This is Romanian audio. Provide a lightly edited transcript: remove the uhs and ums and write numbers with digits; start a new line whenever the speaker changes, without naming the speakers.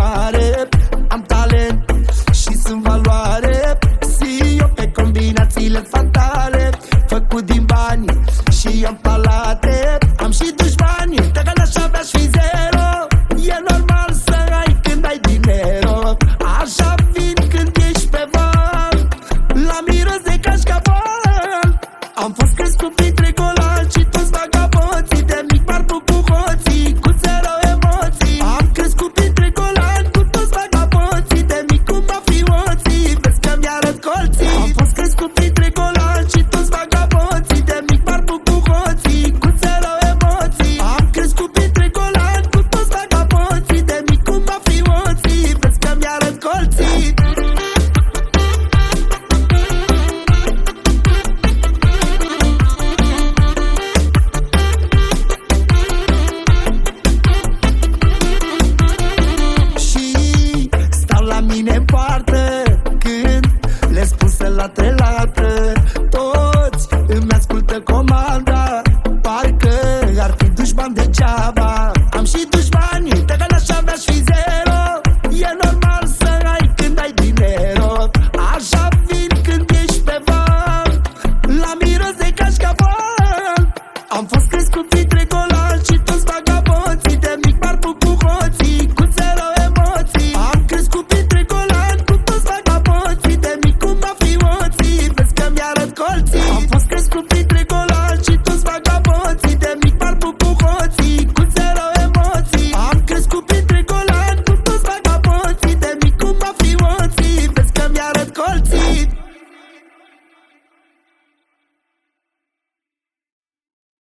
mare. Am talent și sunt valoare, CEO pe combinațiile fatale. Făcut din bani și am palate, am și dușmani, dacă n-aș avea și zero. E normal să ai când ai dinero, așa vin când ești pe val, la miros de cașcaval. Am fost crescut printre gol